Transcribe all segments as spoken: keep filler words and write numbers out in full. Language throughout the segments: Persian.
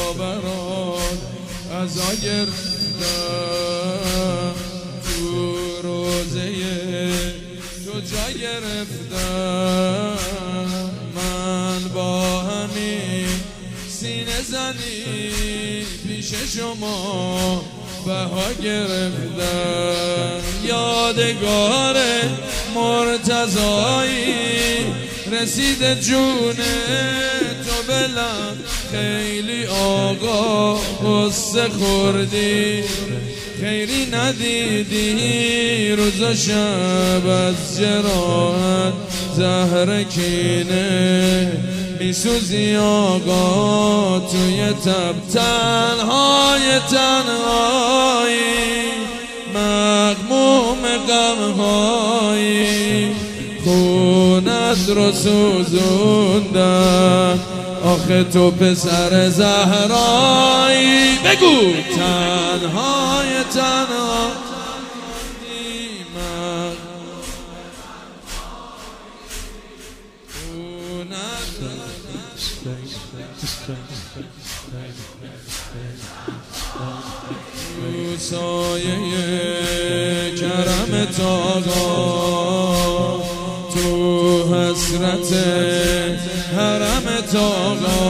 برات ازا گرفتم تو روزه تو جا گرفتم من با همین سینه زنی پیش شما بها گرفتم یادگار مرتضایی رسید جون تو بلند خیلی آقا قصه خوردی خیری ندیدی روز و شب از جراحت زهر کینه میسوزی آقا توی تب تنهای تنهایی مغموم غمهایی خونت رو سوزوندم آخه تو پسر زهرایی بگو تنهای تنهایی تو سایه کرمت آقا تو حسرت حرمت آقا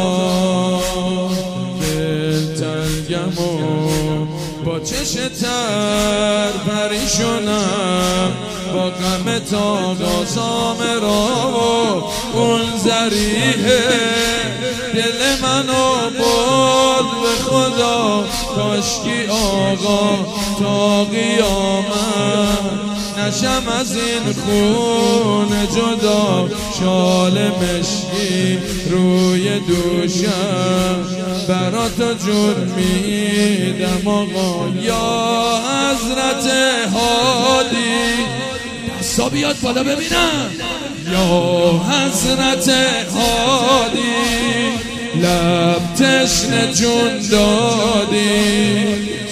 دل تنگم با چش تر پریشونم با غمت آقا سامرا و اون ذریحه دل منو برد به خدا کاشکی آقا تا قیامت نشم از این خون جدا شال مشکی روی دوشم برا تو جور میدم آقا یا حضرت هادی دستا بیاد بالا ببینم یا حضرت هادی لب تشنه جون دادی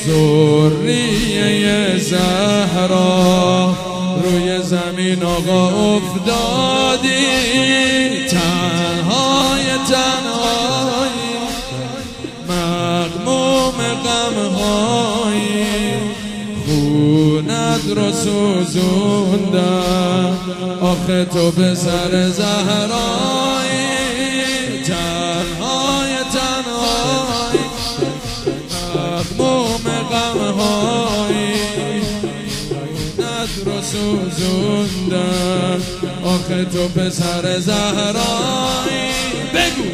ذریه زهرا روی زمین آقا افتادی تنهای تنهایی مغموم غمهایی خونت رو سوزوندم آخه تو پسر زهرایی تنهای تنهایی مغموم غمهایی خونت رو سوزوندم آخه تو پسر زهرایی بگو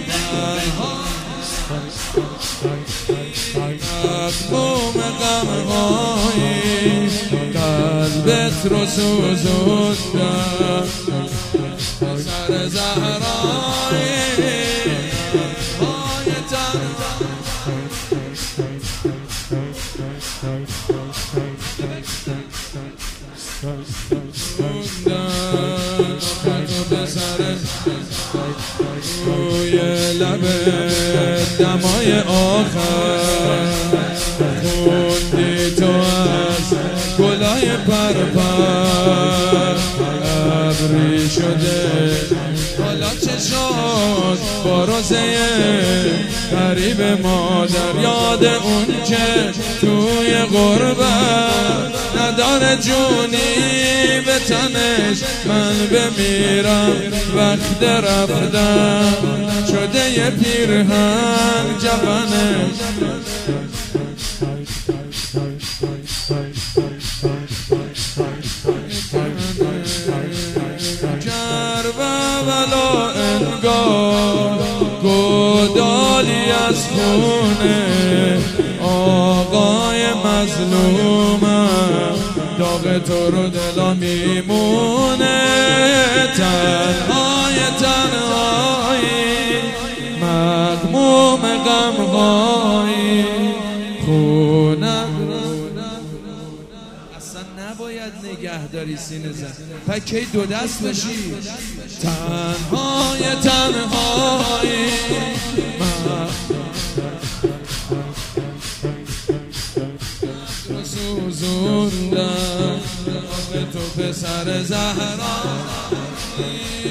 مغموم غمهایی قلبت رو سوزوندم پسر زهرایی روی لب دمای آخر خوندی تو از گلای پرپر ابری شده حالا چشات با روزه قریب مادر یاد اون که توی غربت نداره جونی به تنش من بمیرم وقت رفتم شده یه پیرهن جوانش کربلا انگار گودالی از خونه آقای مظلومم داغ تو رو دلا میمونه تنهای تنهایی مغموم غمهایی خونم اصلا نباید نگهداری سینه زن پکی دو دست بشی تنهای تنهایی سوزوندم تو پسر زهرا